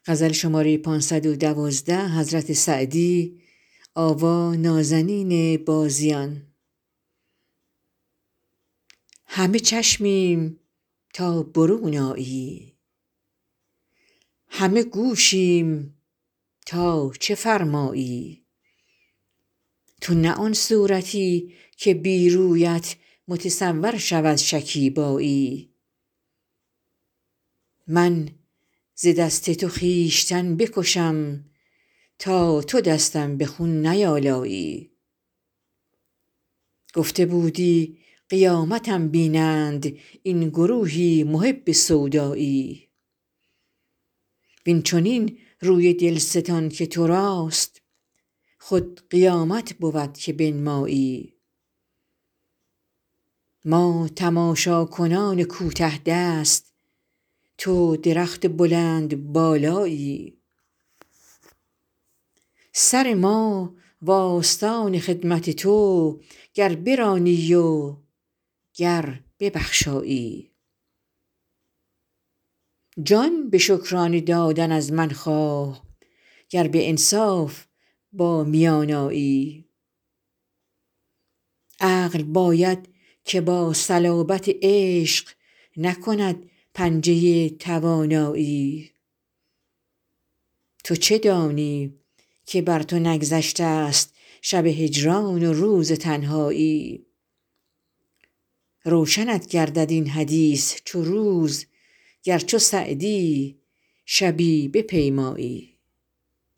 همه چشمیم تا برون آیی همه گوشیم تا چه فرمایی تو نه آن صورتی که بی رویت متصور شود شکیبایی من ز دست تو خویشتن بکشم تا تو دستم به خون نیالایی گفته بودی قیامتم بینند این گروهی محب سودایی وین چنین روی دلستان که تو راست خود قیامت بود که بنمایی ما تماشاکنان کوته دست تو درخت بلندبالایی سر ما و آستان خدمت تو گر برانی و گر ببخشایی جان به شکرانه دادن از من خواه گر به انصاف با میان آیی عقل باید که با صلابت عشق نکند پنجه توانایی تو چه دانی که بر تو نگذشته ست شب هجران و روز تنهایی روشنت گردد این حدیث چو روز گر چو سعدی شبی بپیمایی